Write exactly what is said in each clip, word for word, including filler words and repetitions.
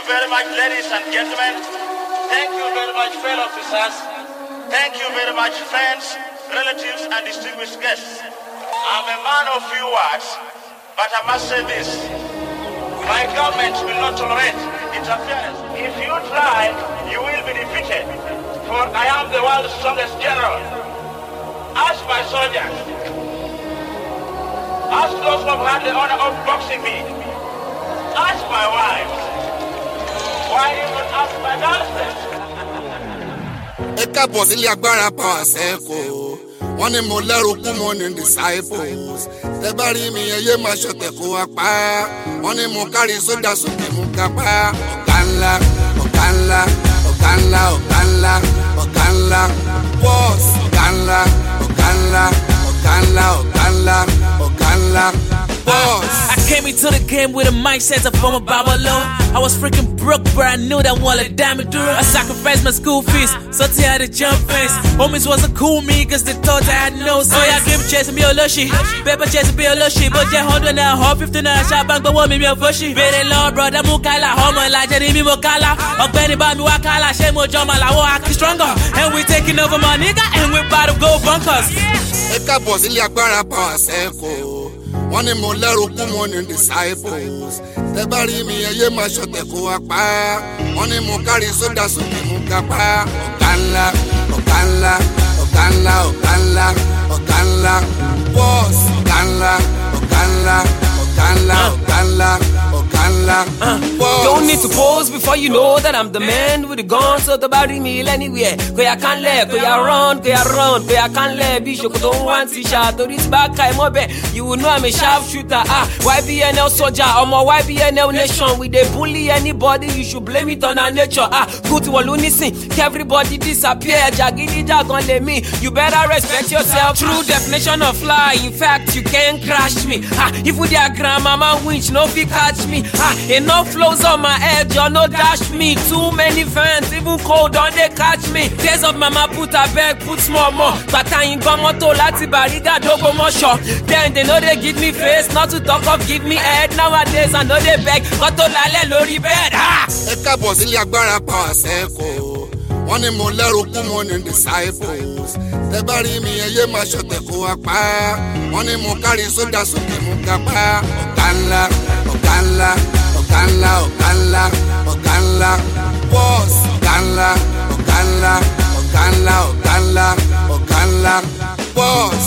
very much, ladies and gentlemen. Thank you very much, fellow officers. Thank you very much, friends, relatives, and distinguished guests. I'm a man of few words, but I must say this. My government will not tolerate interference. If you try, you will be defeated. For I am the world's strongest general. Ask my soldiers. Ask those who have had the honor of boxing me. Ask my wife. Why even ask my girlfriend? Ẹ káàbọ̀ sílé agbára power circle. Wọ́n ní mo lẹ́rù kú mo ní disciples. Tẹ bá rí mi ẹyẹ máa ṣọ̀tẹ̀ kó wa pa. Wọ́n ní mo kárí sódà sókè mú kápá. Ọ̀gá ńlá, ọ̀gá ńlá, ọ̀gá ńlá, ọ̀gá ńlá, ọ̀gá ńlá. Boss, ọ̀gá ńlá, ọ̀gá ńlá, ọ̀gá ńlá, ọ̀gá ńlá, ọ̀gá ńlá. Boss. I came into the game with a mindset of former Babylon. I was freaking broke, but I knew that one like damn it, I sacrificed my school fees, so I had to jump fence. Homies wasn't cool me, cause they thought I had no sense. Oh yeah, give chasing me a lushy, paper chasing me a lushy, but yeah, hundred now, hot fifteen now, shot bank, but want me a bushy. Very low, brother, Mukala, homo, like Jenny Mokala, or Benny Bami Wakala, Shemo Jama, la Waki stronger, and we taking over my nigga, and we about to go bunkers. Ẹ káàbọ̀ sílé agbára power circle. Wọ́n ní mo lẹ́rù kú mo ní disciples. Tẹ bá rí mi ẹyẹ máa ṣọ̀tẹ̀ kó wa pa. Wọ́n ní mo kárí sódà sókè mú kápá. Ọ̀gá ńlá, ọ̀gá ńlá, ọ̀gá ńlá, ọ̀gá ńlá, ọ̀gá ńlá. Boss, ọ̀gá ńlá, ọ̀gá ńlá, ọ̀gá ńlá, ọ̀gá ńlá, ọ̀gá ńlá. Boss. Don't need to pose before you know that I'm the man with the gun, so the body meal anywhere. Go ya can't let, go ya run, go ya run, go ya can't let. Be sure don't want to shot to this back I mobe. You will know I'm a sharpshooter. Ah, Y B N L soldier, I'm a Y B N L nation. We they bully anybody, you should blame it on our nature. Ah, good to listen, everybody disappear. Jagidi jagon let me. You better respect yourself. True definition of fly. In fact, you can't crash me. Ah, if we diagram, mama winch, no fi catch me. Ah, enough flows on my head, you no dash me. Too many fans, even cold on they catch me. Days of mama put a bag, put small more. But I ain't got moto lati bariga dogo more shop. Then they know they give me face, not to talk of give me head. Nowadays I know they beg, got to lale lori bed. Ah! Ẹ káàbọ̀ sílé agbára power circle. Wọ́n ní mo lẹ́rù kú mo ní disciples. Tẹ bá rí mi ẹyẹ máa ṣọ̀tẹ̀ kó wa pa. Wọ́n ní mo kárí sódà sókè mú kápá. Ọ̀gá ńlá, ọ̀gá ńlá, ọ̀gá ńlá, ọ̀gá ńlá, ọ̀gá ńlá. Boss, ọ̀gá ńlá, ọ̀gá ńlá, ọ̀gá ńlá, ọ̀gá ńlá, ọ̀gá ńlá. Boss.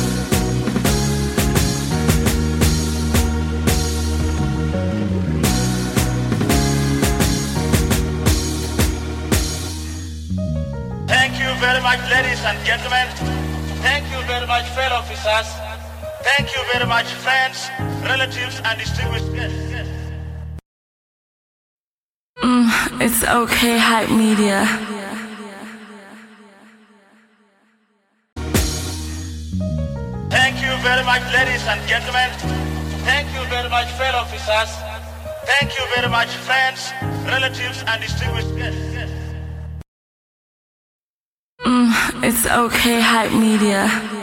Thank you very much, ladies and gentlemen. Thank you very much, fellow officers. Thank you very much, friends, relatives, and distinguished guests. Mm, it's okay, hype media. Thank you very much, ladies and gentlemen. Thank you very much, fellow officers. Thank you very much, friends, relatives, and distinguished guests. Mm, it's okay, hype media.